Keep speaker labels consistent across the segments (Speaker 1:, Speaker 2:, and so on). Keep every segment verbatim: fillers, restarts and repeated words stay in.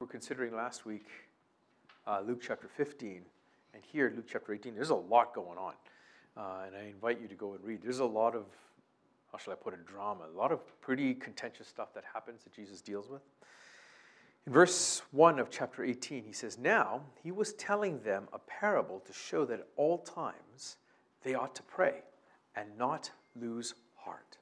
Speaker 1: were considering last week uh, Luke chapter fifteen, and here Luke chapter eighteen, there's a lot going on. Uh, and I invite you to go and read. There's a lot of, how shall I put it, drama, a lot of pretty contentious stuff that happens that Jesus deals with. In verse one of chapter eighteen, he says, "Now he was telling them a parable to show that at all times they ought to pray and not lose heart.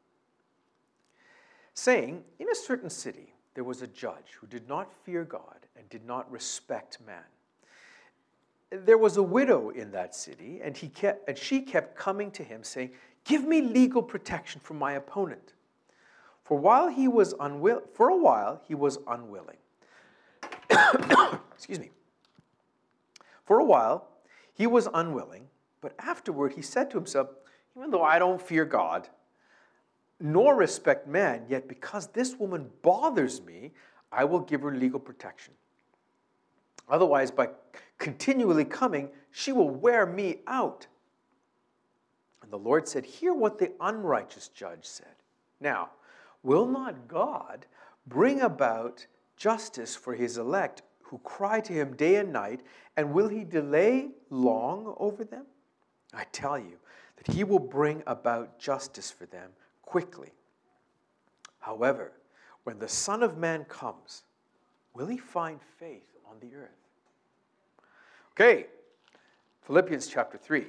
Speaker 1: Saying, in a certain city there was a judge who did not fear God and did not respect man. There was a widow in that city, and, he kept, and she kept coming to him, saying, 'Give me legal protection from my opponent.' For while he was unwill, for a while he was unwilling. Excuse me. For a while he was unwilling, but afterward he said to himself, 'Even though I don't fear God, nor respect man, yet because this woman bothers me, I will give her legal protection. Otherwise, by continually coming, she will wear me out.' And the Lord said, 'Hear what the unrighteous judge said. Now, will not God bring about justice for his elect who cry to him day and night, and will he delay long over them? I tell you that he will bring about justice for them quickly. However, when the Son of Man comes, will he find faith on the earth?'" Okay, Philippians chapter three.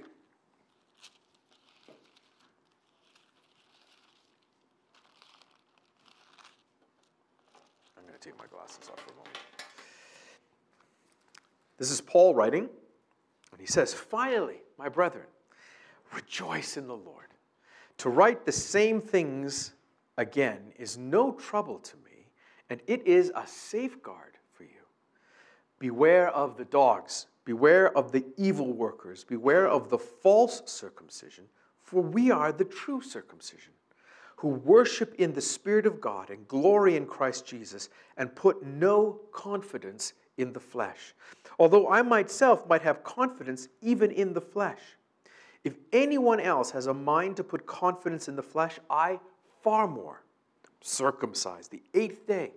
Speaker 1: I'm going to take my glasses off for a moment. This is Paul writing, and he says, "Finally, my brethren, rejoice in the Lord. To write the same things again is no trouble to me, and it is a safeguard for you. Beware of the dogs, beware of the evil workers, beware of the false circumcision, for we are the true circumcision, who worship in the Spirit of God and glory in Christ Jesus, and put no confidence in the flesh. Although I myself might have confidence even in the flesh. If anyone else has a mind to put confidence in the flesh, I far more, circumcised the eighth day,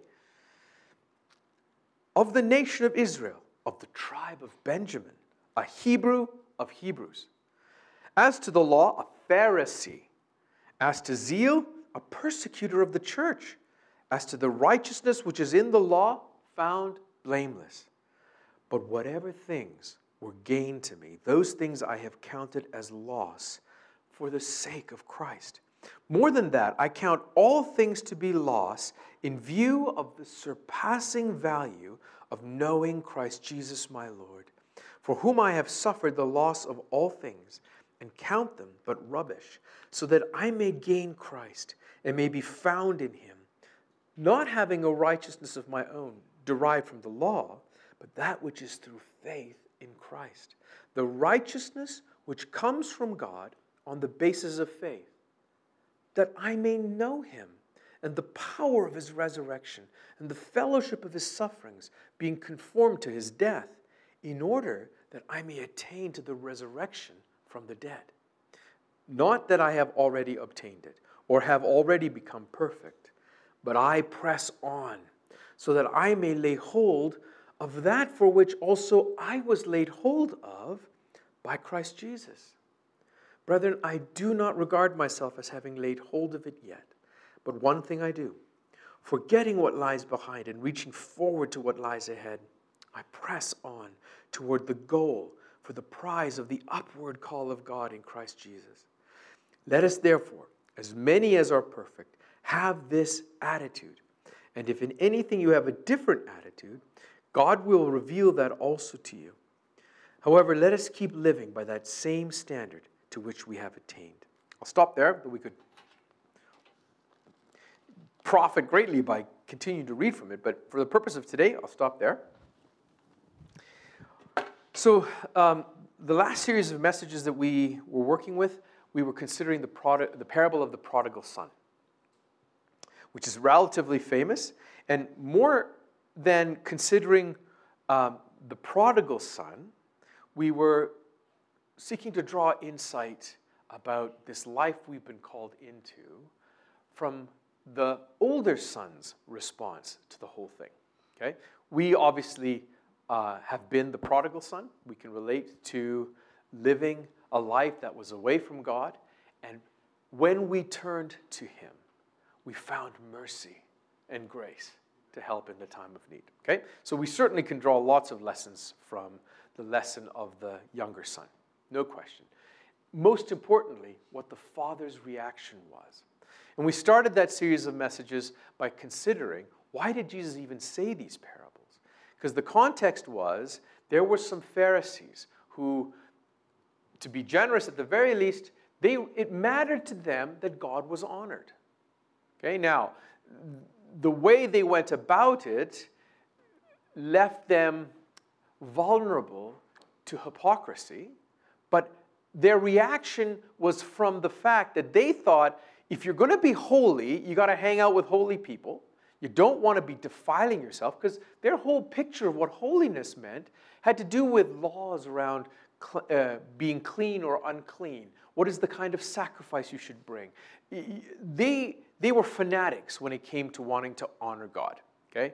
Speaker 1: of the nation of Israel, of the tribe of Benjamin, a Hebrew of Hebrews. As to the law, a Pharisee. As to zeal, a persecutor of the church. As to the righteousness which is in the law, found blameless. But whatever things were gain to me, those things I have counted as loss for the sake of Christ. More than that, I count all things to be loss in view of the surpassing value of knowing Christ Jesus my Lord, for whom I have suffered the loss of all things, and count them but rubbish, so that I may gain Christ and may be found in him, not having a righteousness of my own derived from the law, but that which is through faith in Christ, the righteousness which comes from God on the basis of faith, that I may know him and the power of his resurrection and the fellowship of his sufferings, being conformed to his death, in order that I may attain to the resurrection from the dead. Not that I have already obtained it or have already become perfect, but I press on so that I may lay hold of that for which also I was laid hold of by Christ Jesus. Brethren, I do not regard myself as having laid hold of it yet, but one thing I do, forgetting what lies behind and reaching forward to what lies ahead, I press on toward the goal for the prize of the upward call of God in Christ Jesus. Let us therefore, as many as are perfect, have this attitude. And if in anything you have a different attitude, God will reveal that also to you. However, let us keep living by that same standard to which we have attained." I'll stop there, but we could profit greatly by continuing to read from it. But for the purpose of today, I'll stop there. So um, the last series of messages that we were working with, we were considering the, prod- the parable of the prodigal son, which is relatively famous. And more than considering um, the prodigal son, we were seeking to draw insight about this life we've been called into from the older son's response to the whole thing. Okay? We obviously uh, have been the prodigal son. We can relate to living a life that was away from God. And when we turned to him, we found mercy and grace to help in the time of need. Okay? So we certainly can draw lots of lessons from the lesson of the younger son. No question. Most importantly, what the father's reaction was. And we started that series of messages by considering, why did Jesus even say these parables? Because the context was, there were some Pharisees who, to be generous at the very least, they, it mattered to them that God was honored. Okay, now, the way they went about it left them vulnerable to hypocrisy, but their reaction was from the fact that they thought, if you're going to be holy, you got to hang out with holy people. You don't want to be defiling yourself, because their whole picture of what holiness meant had to do with laws around uh, being clean or unclean. What is the kind of sacrifice you should bring? They, they were fanatics when it came to wanting to honor God. Okay?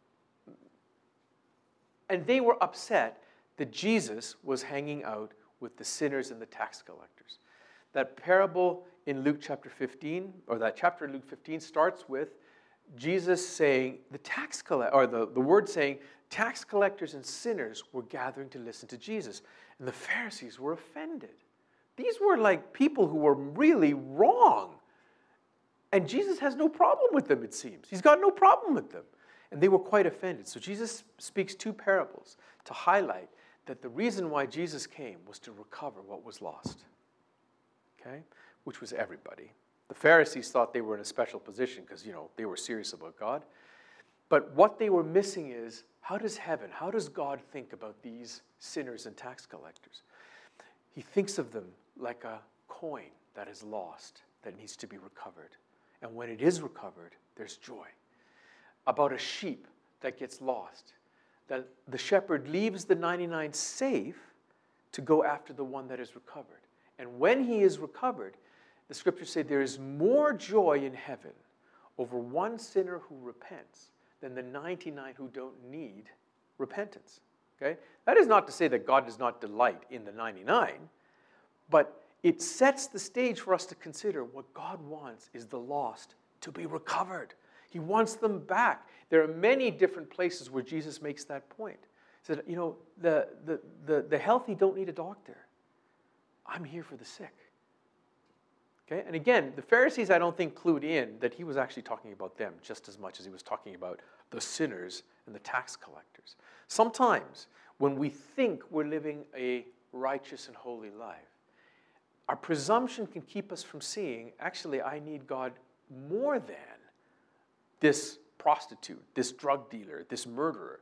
Speaker 1: And they were upset that Jesus was hanging out with the sinners and the tax collectors. That parable in Luke chapter fifteen, or that chapter in Luke fifteen, starts with Jesus saying, the tax collect, or the, the word saying, tax collectors and sinners were gathering to listen to Jesus. And the Pharisees were offended. These were like people who were really wrong. And Jesus has no problem with them, it seems. He's got no problem with them. And they were quite offended. So Jesus speaks two parables to highlight that the reason why Jesus came was to recover what was lost. Okay? Which was everybody. The Pharisees thought they were in a special position because, you know, they were serious about God. But what they were missing is, how does heaven, how does God think about these sinners and tax collectors? He thinks of them like a coin that is lost, that needs to be recovered. And when it is recovered, there's joy. About a sheep that gets lost, that the shepherd leaves the ninety-nine safe to go after the one that is recovered. And when he is recovered, the scriptures say there is more joy in heaven over one sinner who repents than the ninety-nine who don't need repentance. Okay? That is not to say that God does not delight in the ninety-nine, but it sets the stage for us to consider what God wants is the lost to be recovered. He wants them back. There are many different places where Jesus makes that point. He said, you know, the, the, the, the healthy don't need a doctor. I'm here for the sick. Okay? And again, the Pharisees, I don't think, clued in that he was actually talking about them just as much as he was talking about the sinners and the tax collectors. Sometimes, when we think we're living a righteous and holy life, our presumption can keep us from seeing, actually, I need God more than this prostitute, this drug dealer, this murderer.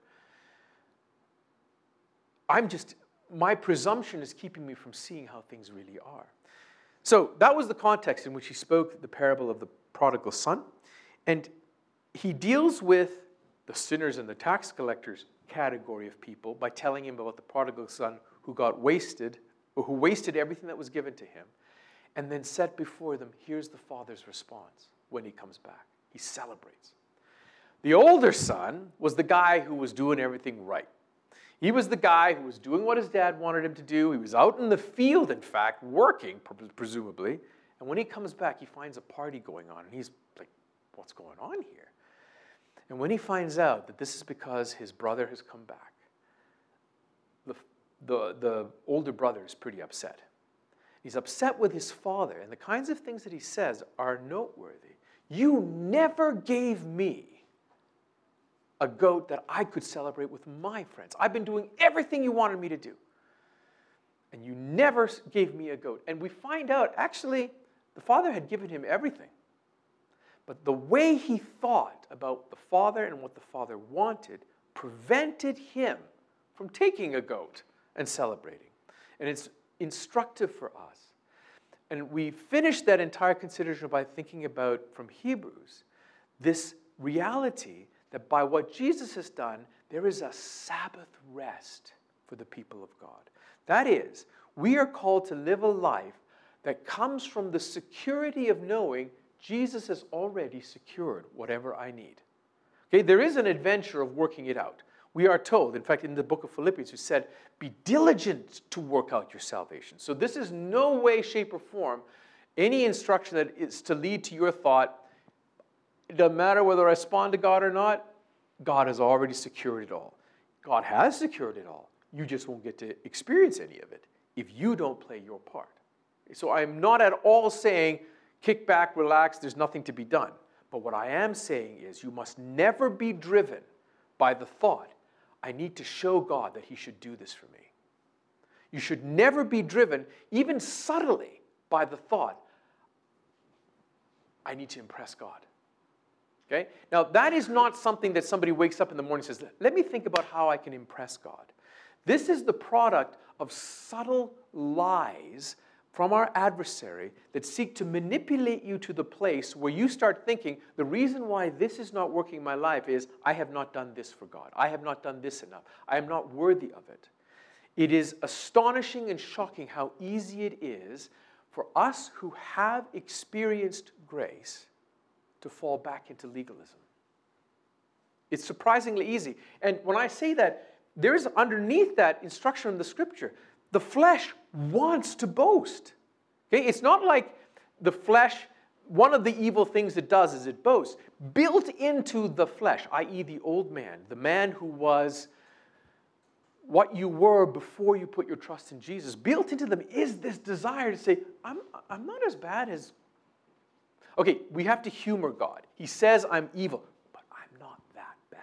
Speaker 1: I'm just, my presumption is keeping me from seeing how things really are. So that was the context in which he spoke the parable of the prodigal son. And he deals with the sinners and the tax collectors category of people by telling him about the prodigal son who got wasted, or who wasted everything that was given to him, and then set before them, here's the father's response when he comes back. He celebrates. The older son was the guy who was doing everything right. He was the guy who was doing what his dad wanted him to do. He was out in the field, in fact, working, presumably. And when he comes back, he finds a party going on. And he's like, what's going on here? And when he finds out that this is because his brother has come back, the, the, the older brother is pretty upset. He's upset with his father. And the kinds of things that he says are noteworthy. You never gave me a goat that I could celebrate with my friends. I've been doing everything you wanted me to do. And you never gave me a goat. And we find out, actually, the father had given him everything. But the way he thought about the father and what the father wanted prevented him from taking a goat and celebrating. And it's instructive for us. And we finished that entire consideration by thinking about, from Hebrews, this reality that by what Jesus has done, there is a Sabbath rest for the people of God. That is, we are called to live a life that comes from the security of knowing Jesus has already secured whatever I need. Okay, there is an adventure of working it out. We are told, in fact, in the book of Philippians, who said, be diligent to work out your salvation. So this is no way, shape, or form any instruction that is to lead to your thought, it doesn't matter whether I respond to God or not, God has already secured it all. God has secured it all. You just won't get to experience any of it if you don't play your part. So I'm not at all saying, kick back, relax, there's nothing to be done. But what I am saying is you must never be driven by the thought, I need to show God that he should do this for me. You should never be driven, even subtly, by the thought, I need to impress God. Okay? Now, that is not something that somebody wakes up in the morning and says, let me think about how I can impress God. This is the product of subtle lies from our adversary that seek to manipulate you to the place where you start thinking, the reason why this is not working in my life is I have not done this for God. I have not done this enough. I am not worthy of it. It is astonishing and shocking how easy it is for us who have experienced grace to fall back into legalism. It's surprisingly easy. And when I say that, there is underneath that instruction in the scripture, the flesh wants to boast. Okay? It's not like the flesh, one of the evil things it does is it boasts. Built into the flesh, that is the old man, the man who was what you were before you put your trust in Jesus, built into them is this desire to say, I'm, I'm not as bad as... Okay, we have to humor God. He says I'm evil, but I'm not that bad.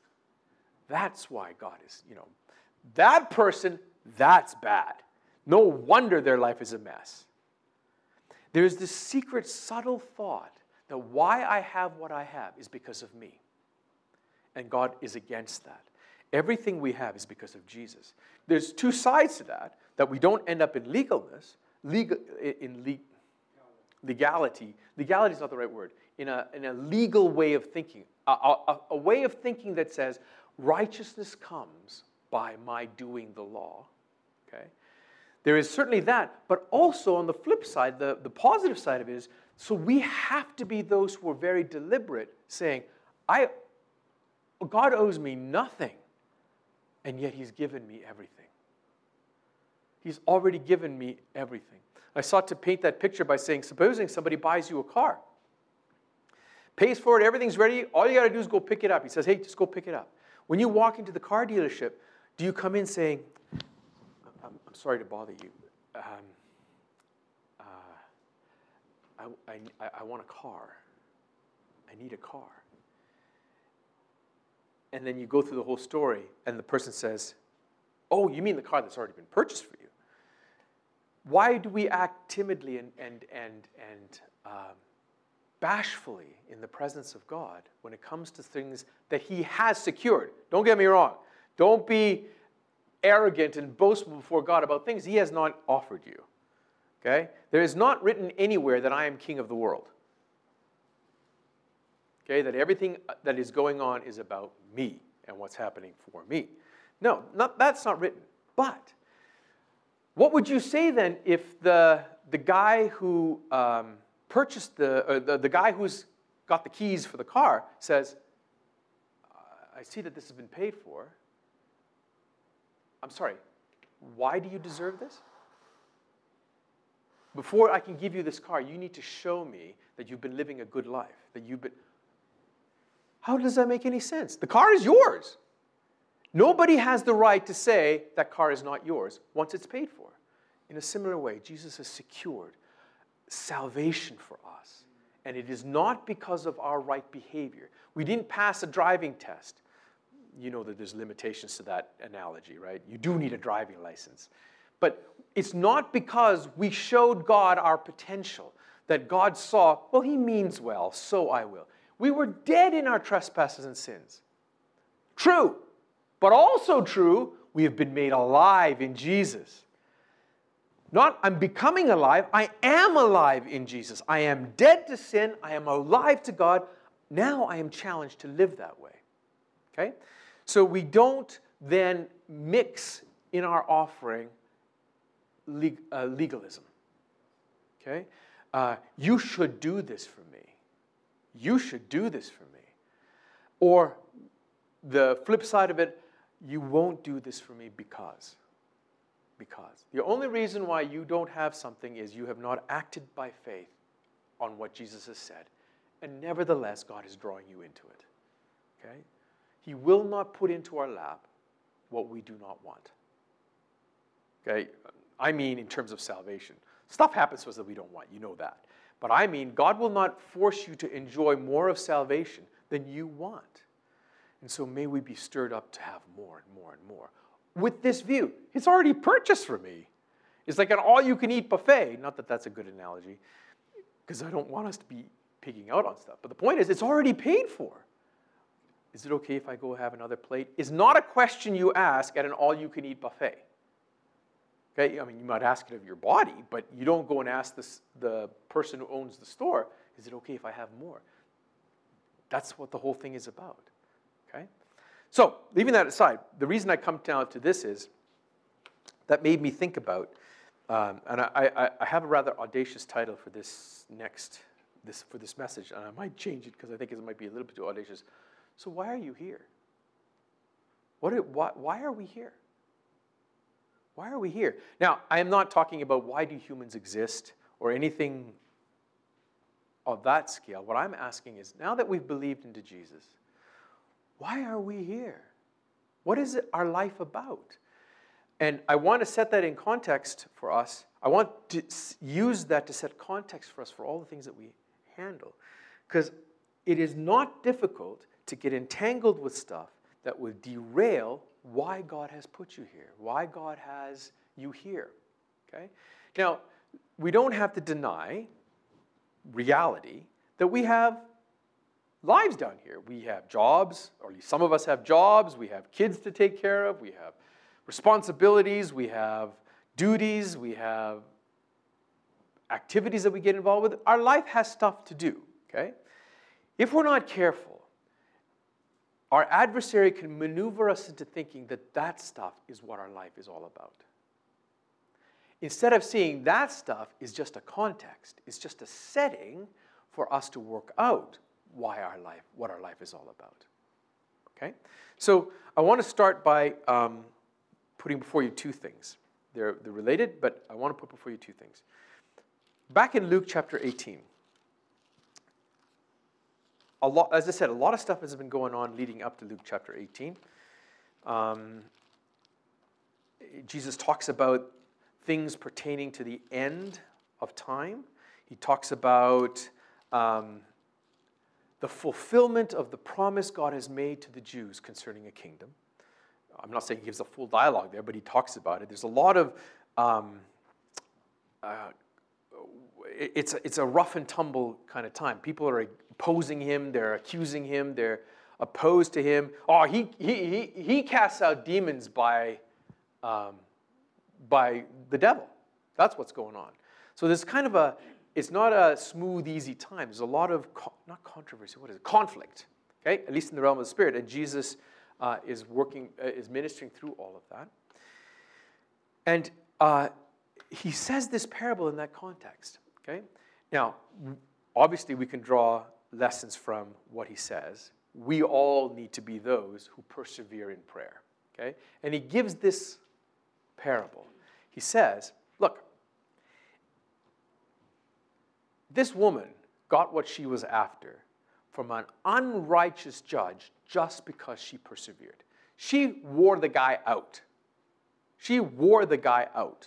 Speaker 1: That's why God is, you know, that person, that's bad. No wonder their life is a mess. There's this secret, subtle thought that why I have what I have is because of me. And God is against that. Everything we have is because of Jesus. There's two sides to that, that we don't end up in legalness, legal, in le, legality. Legality is not the right word. In a, in a legal way of thinking. A, a, a way of thinking that says, righteousness comes by my doing the law. Okay? There is certainly that, but also on the flip side, the, the positive side of it is, so we have to be those who are very deliberate, saying, I, God owes me nothing, and yet he's given me everything. He's already given me everything. I sought to paint that picture by saying, supposing somebody buys you a car, pays for it, everything's ready, all you got to do is go pick it up. He says, hey, just go pick it up. When you walk into the car dealership, do you come in saying, I'm, I'm sorry to bother you. Um, uh, I, I, I want a car. I need a car. And then you go through the whole story, and the person says, oh, you mean the car that's already been purchased for you? Why do we act timidly and, and, and, and um, bashfully in the presence of God when it comes to things that he has secured? Don't get me wrong. Don't be arrogant and boastful before God about things he has not offered you. Okay? There is not written anywhere that I am king of the world. Okay? That everything that is going on is about me and what's happening for me. No, not, that's not written. But what would you say then if the, the guy who um, purchased the, uh, the, the guy who's got the keys for the car says, I see that this has been paid for. I'm sorry, why do you deserve this? Before I can give you this car, you need to show me that you've been living a good life, that you've been... How does that make any sense? The car is yours. Nobody has the right to say that car is not yours once it's paid for. In a similar way, Jesus has secured salvation for us. And it is not because of our right behavior. We didn't pass a driving test. You know that there's limitations to that analogy, right? You do need a driving license. But it's not because we showed God our potential that God saw, well, he means well, so I will. We were dead in our trespasses and sins. True. But also true, we have been made alive in Jesus. Not I'm becoming alive, I am alive in Jesus. I am dead to sin, I am alive to God. Now I am challenged to live that way. Okay? So we don't then mix in our offering leg, uh, legalism. Okay? Uh, you should do this for me. You should do this for me. Or the flip side of it, you won't do this for me because. Because. The only reason why you don't have something is you have not acted by faith on what Jesus has said. And nevertheless, God is drawing you into it. Okay? He will not put into our lap what we do not want. Okay? I mean in terms of salvation. Stuff happens to us that we don't want. You know that. But I mean, God will not force you to enjoy more of salvation than you want. And so may we be stirred up to have more and more and more. With this view, it's already purchased for me. It's like an all-you-can-eat buffet. Not that that's a good analogy, because I don't want us to be pigging out on stuff. But the point is, it's already paid for. Is it okay if I go have another plate? Is not a question you ask at an all-you-can-eat buffet. Okay, I mean, you might ask it of your body, but you don't go and ask this, the person who owns the store, is it okay if I have more? That's what the whole thing is about. Okay? So, leaving that aside, the reason I come down to this is, that made me think about, um, and I, I, I have a rather audacious title for this next, this for this message, and I might change it because I think it might be a little bit too audacious. So why are you here? What are, why, why are we here? Why are we here? Now, I am not talking about why do humans exist or anything of that scale. What I'm asking is, now that we've believed into Jesus, why are we here? What is it, our life about? And I want to set that in context for us. I want to use that to set context for us for all the things that we handle. Because it is not difficult to get entangled with stuff that will derail why God has put you here, why God has you here. Okay? Now, we don't have to deny reality that we have lives down here. We have jobs, or at least some of us have jobs. We have kids to take care of. We have responsibilities. We have duties. We have activities that we get involved with. Our life has stuff to do. Okay? If we're not careful, our adversary can maneuver us into thinking that that stuff is what our life is all about. Instead of seeing that stuff is just a context, it's just a setting for us to work out why our life, what our life is all about. Okay? So I want to start by um, putting before you two things. They're, they're related, but I want to put before you two things. Back in Luke chapter eighteen, a lot, as I said, a lot of stuff has been going on leading up to Luke chapter eighteen. Um, Jesus talks about things pertaining to the end of time. He talks about um, the fulfillment of the promise God has made to the Jews concerning a kingdom. I'm not saying he gives a full dialogue there, but he talks about it. There's a lot of, um, uh, it's, a, it's a rough and tumble kind of time. People are opposing him, they're accusing him, they're opposed to him. Oh, he, he, he, he casts out demons by, um, by the devil. That's what's going on. So there's kind of a, it's not a smooth, easy time. There's a lot of, co- not controversy, what is it? Conflict, okay? At least in the realm of the Spirit. And Jesus uh, is working, uh, is ministering through all of that. And uh, he says this parable in that context, okay? Now, obviously we can draw lessons from what he says. We all need to be those who persevere in prayer, okay? And he gives this parable. He says, look, this woman got what she was after from an unrighteous judge just because she persevered. She wore the guy out. She wore the guy out.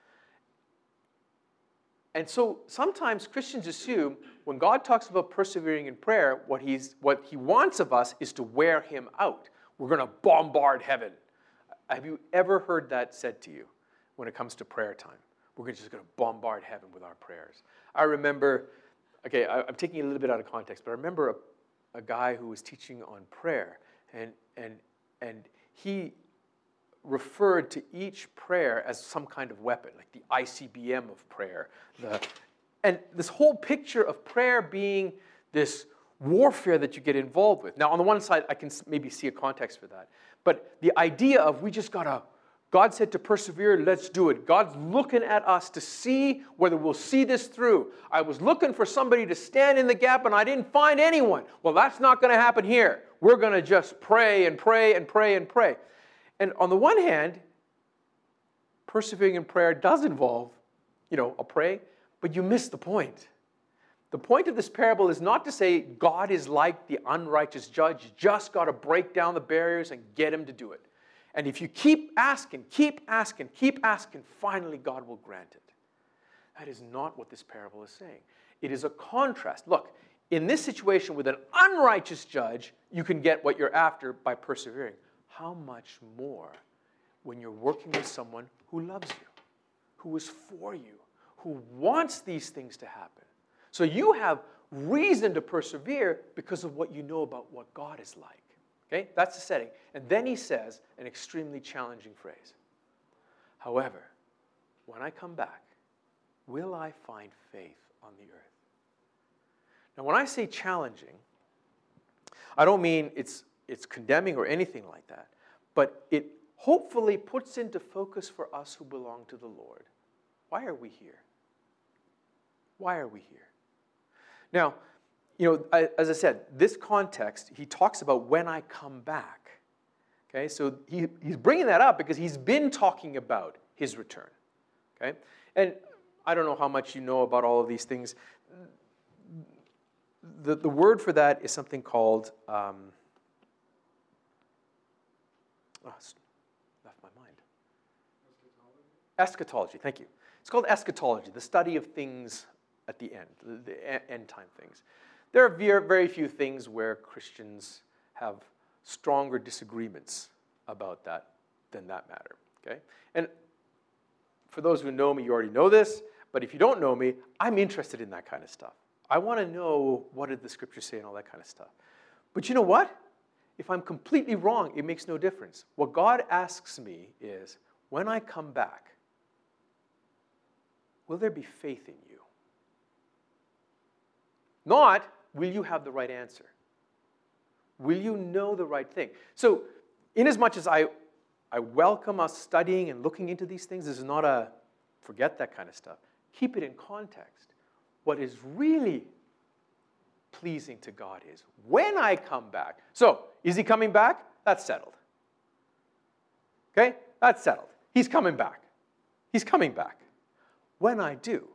Speaker 1: And so sometimes Christians assume when God talks about persevering in prayer, what, he's, what he wants of us is to wear him out. We're going to bombard heaven. Have you ever heard that said to you when it comes to prayer time? We're just going to bombard heaven with our prayers. I remember, okay, I, I'm taking it a little bit out of context, but I remember a, a guy who was teaching on prayer, and, and, and he referred to each prayer as some kind of weapon, like the I C B M of prayer. The, and this whole picture of prayer being this warfare that you get involved with. Now, on the one side, I can maybe see a context for that. But the idea of we just got to, God said to persevere, let's do it. God's looking at us to see whether we'll see this through. I was looking for somebody to stand in the gap and I didn't find anyone. Well, that's not going to happen here. we're going to just pray and pray and pray and pray. And on the one hand, persevering in prayer does involve, you know, a pray, but you miss the point. The point of this parable is not to say God is like the unrighteous judge. You just got to break down the barriers and get him to do it. And if you keep asking, keep asking, keep asking, finally God will grant it. That is not what this parable is saying. It is a contrast. Look, in this situation with an unrighteous judge, you can get what you're after by persevering. How much more when you're working with someone who loves you, who is for you, who wants these things to happen. So you have reason to persevere because of what you know about what God is like. Okay? That's the setting. And then he says an extremely challenging phrase. However, when I come back, will I find faith on the earth? Now, when I say challenging, I don't mean it's, it's condemning or anything like that, but it hopefully puts into focus for us who belong to the Lord. Why are we here? Why are we here? Now, you know, I, as I said, this context, he talks about when I come back. Okay, so he, he's bringing that up because he's been talking about his return. Okay, and I don't know how much you know about all of these things. The, the word for that is something called, um, oh, it's left my mind. Eschatology. Eschatology, thank you. It's called eschatology, the study of things at the end, the, the end time things. There are very, very few things where Christians have stronger disagreements about that than that matter, okay? And for those who know me, you already know this, but if you don't know me, I'm interested in that kind of stuff. I want to know what did the scriptures say and all that kind of stuff. But you know what? If I'm completely wrong, it makes no difference. What God asks me is, when I come back, will there be faith in you? Not, will you have the right answer? Will you know the right thing? So, inasmuch as I, I welcome us studying and looking into these things, this is not a forget that kind of stuff. Keep it in context. What is really pleasing to God is when I come back. So, is he coming back? That's settled. Okay? That's settled. He's coming back. He's coming back. When I do,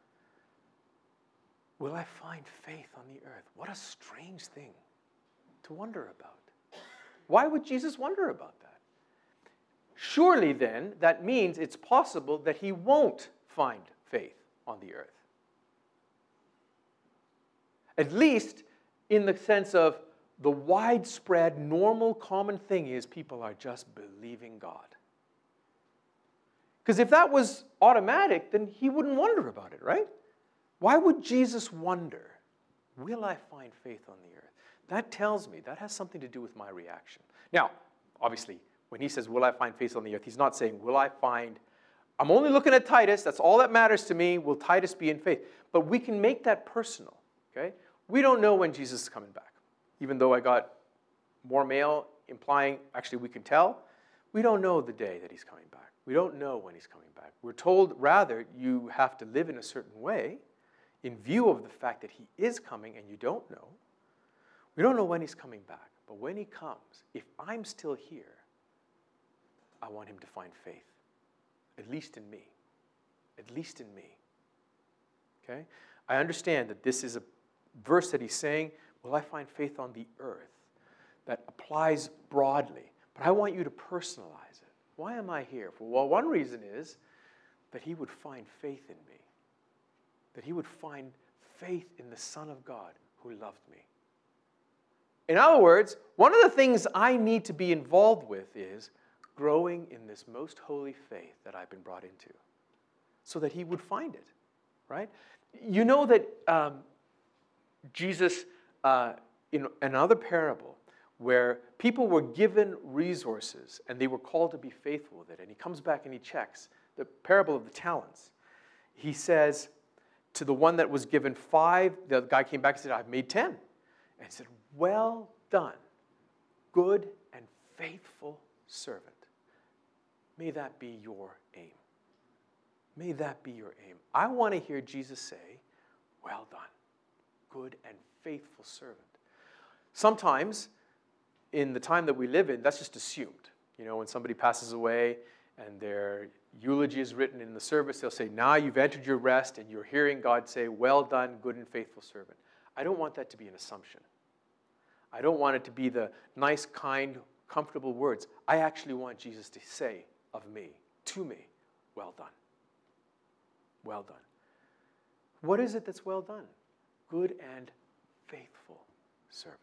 Speaker 1: will I find faith on the earth? What a strange thing to wonder about. Why would Jesus wonder about that? Surely then, that means it's possible that he won't find faith on the earth. At least in the sense of the widespread, normal, common thing is people are just believing God. Because if that was automatic, then he wouldn't wonder about it, right? Why would Jesus wonder, will I find faith on the earth? That tells me, that has something to do with my reaction. Now, obviously, when he says, will I find faith on the earth, he's not saying, will I find, I'm only looking at Titus, that's all that matters to me, will Titus be in faith? But we can make that personal, okay? We don't know when Jesus is coming back. Even though I got more mail implying, actually we can tell, we don't know the day that he's coming back. We don't know when he's coming back. We're told, rather, you have to live in a certain way in view of the fact that he is coming and you don't know. We don't know when he's coming back. But when he comes, if I'm still here, I want him to find faith. At least in me. At least in me. Okay? I understand that this is a verse that he's saying, will I find faith on the earth? That applies broadly. But I want you to personalize it. Why am I here? Well, one reason is that he would find faith in me. That he would find faith in the Son of God who loved me. In other words, one of the things I need to be involved with is growing in this most holy faith that I've been brought into, so that he would find it, right? You know that um, Jesus, uh, in another parable, where people were given resources and they were called to be faithful with it, and he comes back and he checks, the parable of the talents. He says to the one that was given five, the guy came back and said, I've made ten. And he said, well done, good and faithful servant. May that be your aim. May that be your aim. I want to hear Jesus say, well done, good and faithful servant. Sometimes in the time that we live in, that's just assumed. You know, when somebody passes away and their eulogy is written in the service, they'll say, now you've entered your rest and you're hearing God say, well done, good and faithful servant. I don't want that to be an assumption. I don't want it to be the nice, kind, comfortable words. I actually want Jesus to say of me, to me, well done. Well done. What is it that's well done? Good and faithful servant.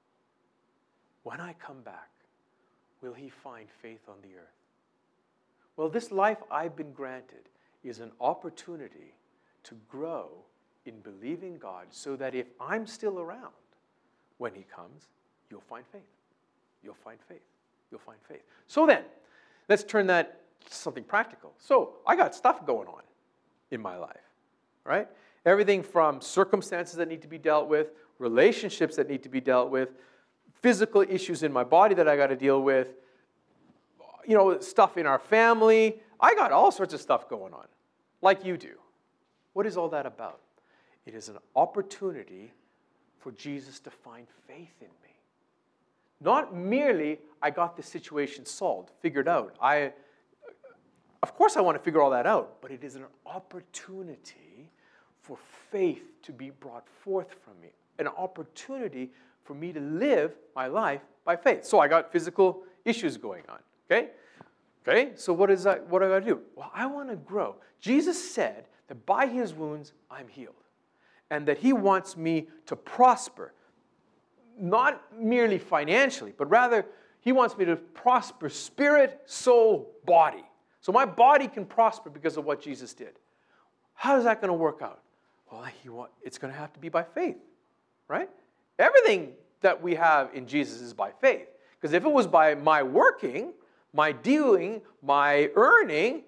Speaker 1: When I come back, will he find faith on the earth? Well, this life I've been granted is an opportunity to grow in believing God so that if I'm still around when he comes, you'll find faith. You'll find faith. You'll find faith. So then, let's turn that to something practical. So I got stuff going on in my life, right? Everything from circumstances that need to be dealt with, relationships that need to be dealt with, physical issues in my body that I got to deal with, you know, stuff in our family. I got all sorts of stuff going on, like you do. What is all that about? It is an opportunity for Jesus to find faith in me. Not merely, I got this situation solved, figured out. I, of course I want to figure all that out, but it is an opportunity for faith to be brought forth from me. An opportunity for me to live my life by faith. So I got physical issues going on, okay? Okay, so what is that, what do I do? Well, I want to grow. Jesus said that by his wounds, I'm healed. And that he wants me to prosper. Not merely financially, but rather he wants me to prosper spirit, soul, body. So my body can prosper because of what Jesus did. How is that going to work out? Well, he want, it's going to have to be by faith, right? Everything that we have in Jesus is by faith. Because if it was by my working, my doing, my earning,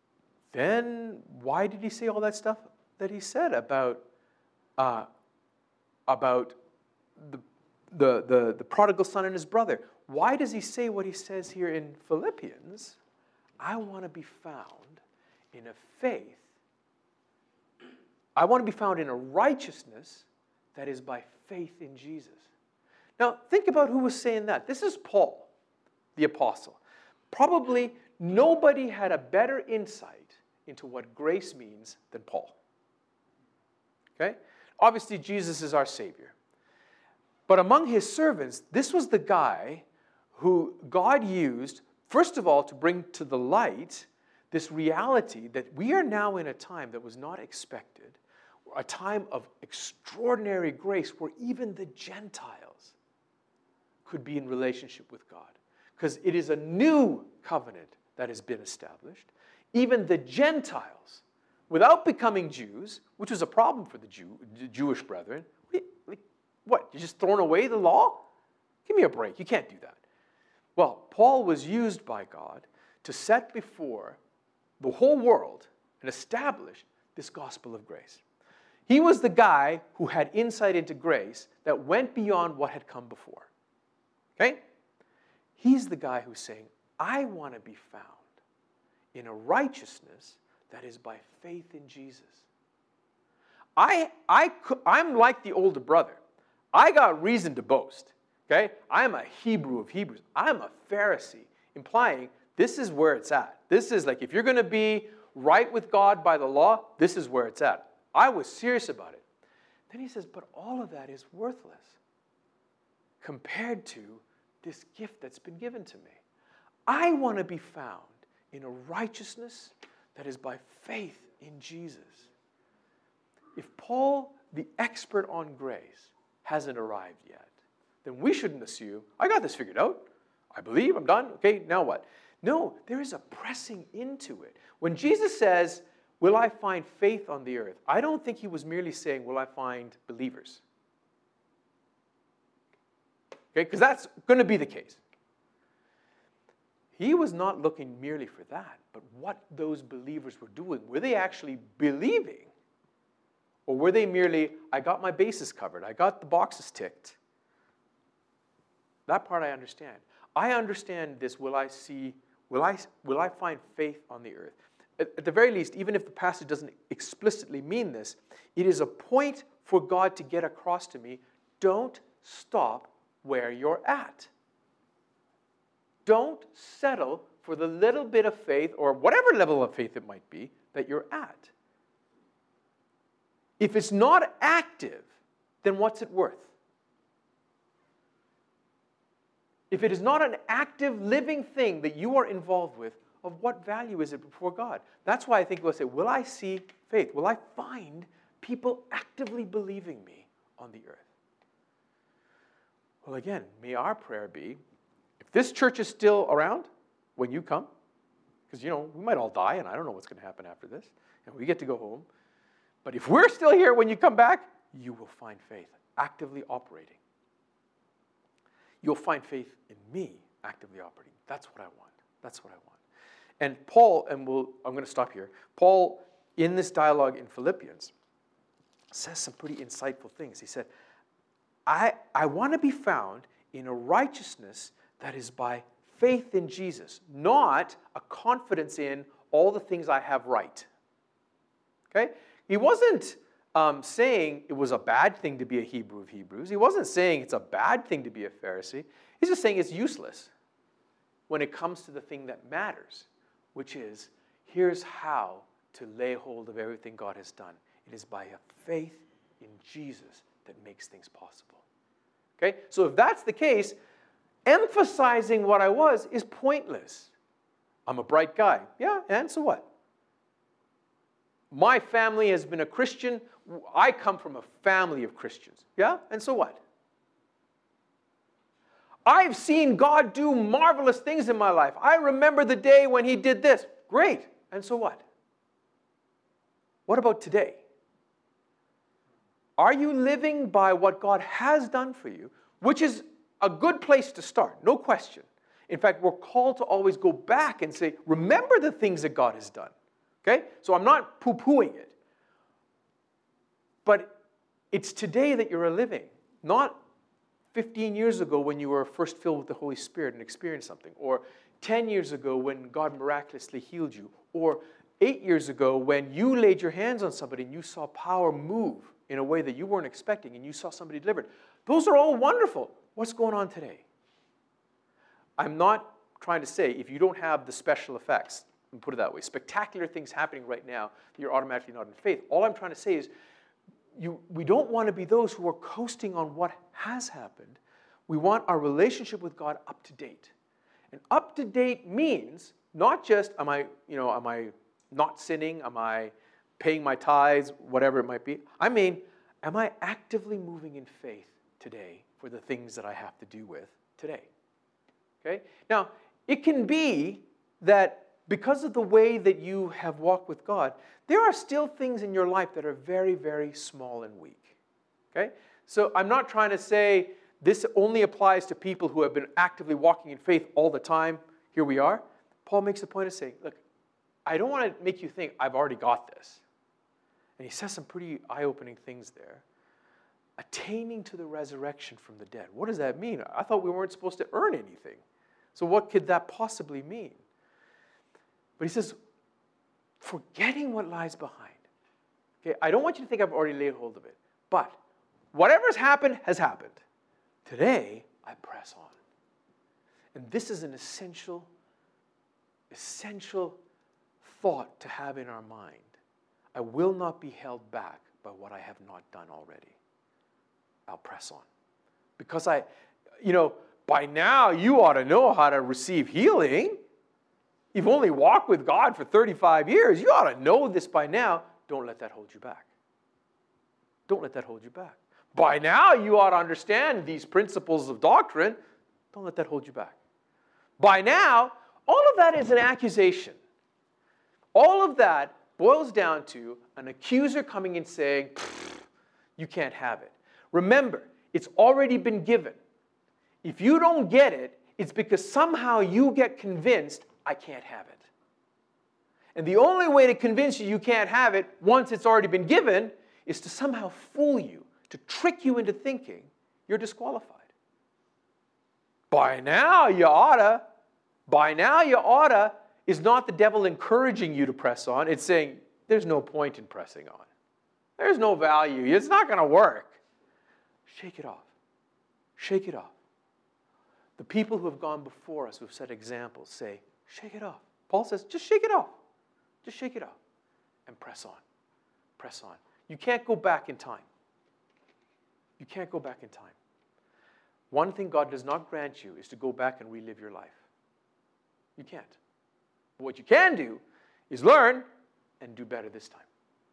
Speaker 1: then why did he say all that stuff that he said about, uh, about the, the, the, the prodigal son and his brother? Why does he say what he says here in Philippians? I want to be found in a faith. I want to be found in a righteousness that is by faith in Jesus. Now, think about who was saying that. This is Paul, the apostle. Probably nobody had a better insight into what grace means than Paul. Okay? Obviously, Jesus is our Savior. But among his servants, this was the guy who God used, first of all, to bring to the light this reality that we are now in a time that was not expected, a time of extraordinary grace where even the Gentiles could be in relationship with God. Because it is a new covenant that has been established. Even the Gentiles, without becoming Jews, which was a problem for the Jew, Jewish brethren, what, you just throwing away the law? Give me a break, you can't do that. Well, Paul was used by God to set before the whole world and establish this gospel of grace. He was the guy who had insight into grace that went beyond what had come before. Okay? He's the guy who's saying, I want to be found in a righteousness that is by faith in Jesus. I, I, I'm like the older brother. I got reason to boast. Okay? I'm a Hebrew of Hebrews. I'm a Pharisee, implying this is where it's at. This is like, if you're going to be right with God by the law, this is where it's at. I was serious about it. Then he says, but all of that is worthless compared to this gift that's been given to me. I want to be found in a righteousness that is by faith in Jesus. If Paul, the expert on grace, hasn't arrived yet, then we shouldn't assume, I got this figured out. I believe, I'm done. Okay, now what? No, there is a pressing into it. When Jesus says, will I find faith on the earth? I don't think he was merely saying, will I find believers? Okay, because that's going to be the case. He was not looking merely for that, but what those believers were doing. Were they actually believing? Or were they merely, I got my bases covered, I got the boxes ticked? That part I understand. I understand this, will I see, will I, will I find faith on the earth? At, at the very least, even if the passage doesn't explicitly mean this, it is a point for God to get across to me, don't stop where you're at. don't settle for the little bit of faith, or whatever level of faith it might be, that you're at. If it's not active, then what's it worth? If it is not an active, living thing that you are involved with, of what value is it before God? That's why I think we'll say, will I see faith? Will I find people actively believing me on the earth? Well, again, may our prayer be, if this church is still around when you come, because, you know, we might all die, and I don't know what's going to happen after this, and we get to go home. But if we're still here when you come back, you will find faith actively operating. You'll find faith in me actively operating. That's what I want. That's what I want. And Paul, and we'll, I'm going to stop here. Paul, in this dialogue in Philippians, says some pretty insightful things. He said, I, I want to be found in a righteousness that is by faith in Jesus, not a confidence in all the things I have right. Okay? He wasn't um, saying it was a bad thing to be a Hebrew of Hebrews. He wasn't saying it's a bad thing to be a Pharisee. He's just saying it's useless when it comes to the thing that matters, which is, here's how to lay hold of everything God has done. It is by a faith in Jesus that makes things possible. Okay? So if that's the case, emphasizing what I was is pointless. I'm a bright guy. Yeah, and so what? My family has been a Christian. I come from a family of Christians. Yeah, and so what? I've seen God do marvelous things in my life. I remember the day when He did this. Great, and so what? What about today? Are you living by what God has done for you, which is a good place to start, no question. In fact, we're called to always go back and say, remember the things that God has done. Okay? So I'm not poo-pooing it. But it's today that you're living, not fifteen years ago when you were first filled with the Holy Spirit and experienced something, or ten years ago when God miraculously healed you, or eight years ago when you laid your hands on somebody and you saw power move in a way that you weren't expecting and you saw somebody delivered. Those are all wonderful. What's going on today? I'm not trying to say if you don't have the special effects, let me put it that way, spectacular things happening right now, you're automatically not in faith. All I'm trying to say is you, we don't want to be those who are coasting on what has happened. We want our relationship with God up to date. And up to date means not just am I, you know, am I not sinning? Am I paying my tithes? Whatever it might be. I mean, am I actively moving in faith today for the things that I have to do with today? Okay? Now, it can be that because of the way that you have walked with God, there are still things in your life that are very, very small and weak. Okay? So I'm not trying to say this only applies to people who have been actively walking in faith all the time. Here we are. Paul makes the point of saying, look, I don't want to make you think I've already got this. And he says some pretty eye-opening things there. Attaining to the resurrection from the dead. What does that mean? I thought we weren't supposed to earn anything. So what could that possibly mean? But he says, forgetting what lies behind. Okay, I don't want you to think I've already laid hold of it. But whatever's happened has happened. Today, I press on. And this is an essential, essential thought to have in our mind. I will not be held back by what I have not done already. I'll press on. Because I, you know, by now you ought to know how to receive healing. You've only walked with God for thirty-five years. You ought to know this by now. Don't let that hold you back. Don't let that hold you back. By now you ought to understand these principles of doctrine. Don't let that hold you back. By now, all of that is an accusation. All of that boils down to an accuser coming and saying, you can't have it. Remember, it's already been given. If you don't get it, it's because somehow you get convinced, I can't have it. And the only way to convince you you can't have it, once it's already been given, is to somehow fool you, to trick you into thinking you're disqualified. By now you oughta, by now you oughta, is not the devil encouraging you to press on. It's saying, there's no point in pressing on. There's no value. It's not going to work. Shake it off. Shake it off. The people who have gone before us, who have set examples, say, shake it off. Paul says, just shake it off. Just shake it off and press on. Press on. You can't go back in time. You can't go back in time. One thing God does not grant you is to go back and relive your life. You can't. But what you can do is learn and do better this time.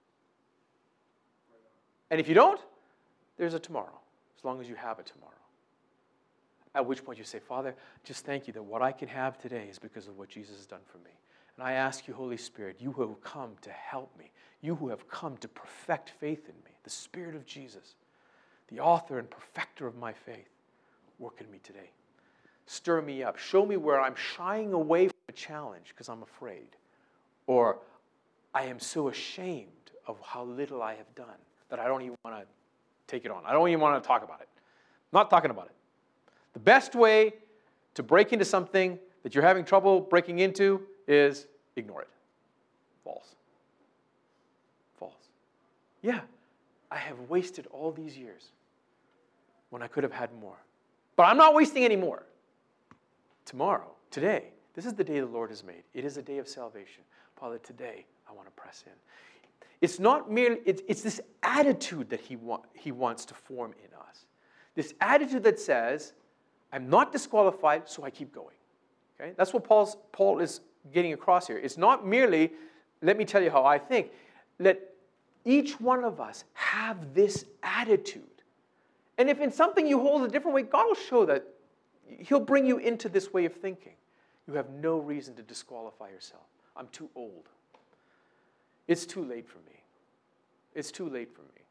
Speaker 1: And if you don't, there's a tomorrow, as long as you have a tomorrow. At which point you say, Father, just thank you that what I can have today is because of what Jesus has done for me. And I ask you, Holy Spirit, you who have come to help me, you who have come to perfect faith in me, the Spirit of Jesus, the author and perfecter of my faith, work in me today. Stir me up. Show me where I'm shying away from a challenge because I'm afraid. Or I am so ashamed of how little I have done that I don't even want to take it on. I don't even want to talk about it. I'm not talking about it. The best way to break into something that you're having trouble breaking into is ignore it. False. False. Yeah, I have wasted all these years when I could have had more. But I'm not wasting any more. Tomorrow, today, this is the day the Lord has made. It is a day of salvation. Father, today I want to press in. It's not merely, it's, it's this attitude that he, wa- he wants to form in us. This attitude that says, I'm not disqualified, so I keep going. Okay? That's what Paul's, Paul is getting across here. It's not merely, let me tell you how I think. Let each one of us have this attitude. And if in something you hold a different way, God will show that. He'll bring you into this way of thinking. You have no reason to disqualify yourself. I'm too old. It's too late for me. It's too late for me.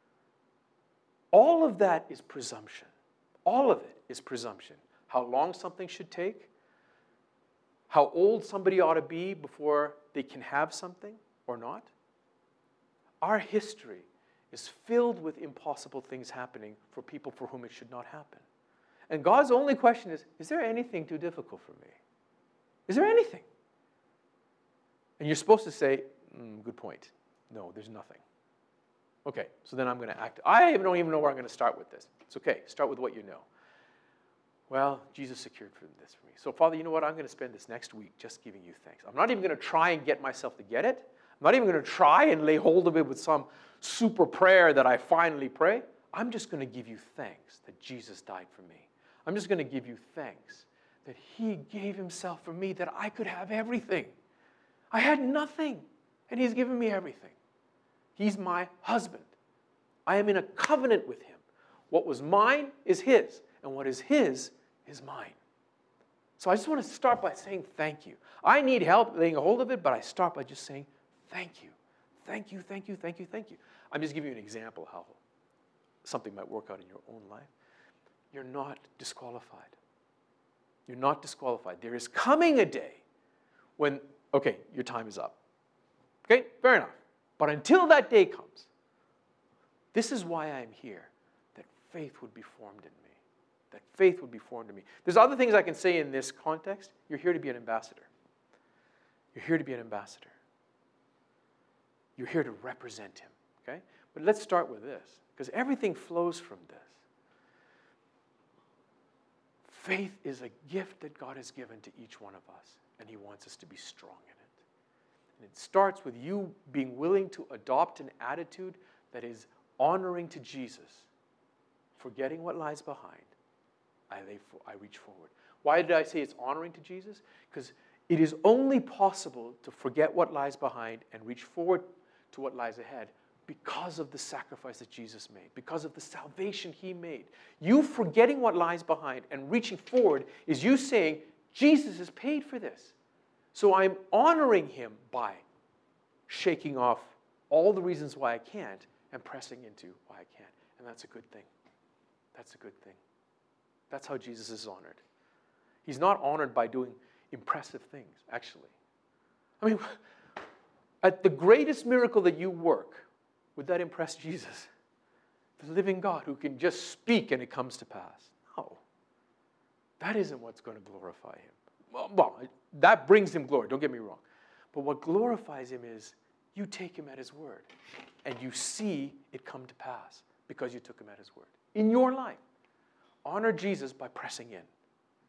Speaker 1: All of that is presumption. All of it is presumption. How long something should take, how old somebody ought to be before they can have something or not. Our history is filled with impossible things happening for people for whom it should not happen. And God's only question is, is there anything too difficult for me? Is there anything? And you're supposed to say, mm, good point. No, there's nothing. Okay, so then I'm going to act. I don't even know where I'm going to start with this. It's okay. Start with what you know. Well, Jesus secured for this for me. So, Father, you know what? I'm going to spend this next week just giving you thanks. I'm not even going to try and get myself to get it. I'm not even going to try and lay hold of it with some super prayer that I finally pray. I'm just going to give you thanks that Jesus died for me. I'm just going to give you thanks that he gave himself for me, that I could have everything. I had nothing, and he's given me everything. He's my husband. I am in a covenant with him. What was mine is his, and what is his is mine. So I just want to start by saying thank you. I need help laying a hold of it, but I start by just saying thank you. Thank you, thank you, thank you, thank you. I'm just giving you an example of how something might work out in your own life. You're not disqualified. You're not disqualified. There is coming a day when, okay, your time is up. Okay, fair enough. But until that day comes, this is why I'm here, that faith would be formed in me. That faith would be formed in me. There's other things I can say in this context. You're here to be an ambassador. You're here to be an ambassador. You're here to represent him. Okay? But let's start with this, because everything flows from this. Faith is a gift that God has given to each one of us, and he wants us to be strong in it. And it starts with you being willing to adopt an attitude that is honoring to Jesus. Forgetting what lies behind, I, lay for, I reach forward. Why did I say it's honoring to Jesus? Because it is only possible to forget what lies behind and reach forward to what lies ahead because of the sacrifice that Jesus made, because of the salvation he made. You forgetting what lies behind and reaching forward is you saying, Jesus has paid for this. So I'm honoring him by shaking off all the reasons why I can't and pressing into why I can. And that's a good thing. That's a good thing. That's how Jesus is honored. He's not honored by doing impressive things, actually. I mean, at the greatest miracle that you work, would that impress Jesus? The living God who can just speak and it comes to pass. No. That isn't what's going to glorify him. Well, well, that brings him glory, don't get me wrong. But what glorifies him is you take him at his word and you see it come to pass because you took him at his word. In your life, honor Jesus by pressing in.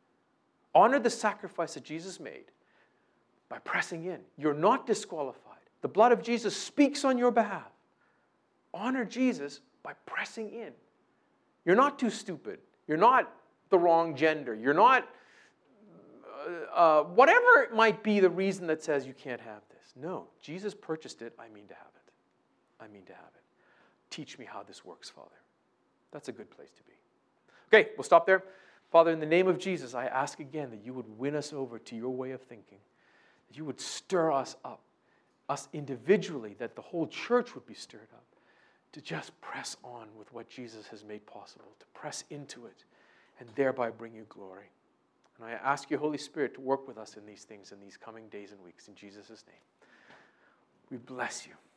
Speaker 1: Honor the sacrifice that Jesus made by pressing in. You're not disqualified. The blood of Jesus speaks on your behalf. Honor Jesus by pressing in. You're not too stupid. You're not the wrong gender. You're not, uh, uh, whatever it might be, the reason that says you can't have this. No, Jesus purchased it. I mean to have it. I mean to have it. Teach me how this works, Father. That's a good place to be. Okay, we'll stop there. Father, in the name of Jesus, I ask again that you would win us over to your way of thinking, that you would stir us up, us individually, that the whole church would be stirred up, to just press on with what Jesus has made possible, to press into it, and thereby bring you glory. And I ask you, Holy Spirit, to work with us in these things in these coming days and weeks. In Jesus' name, we bless you.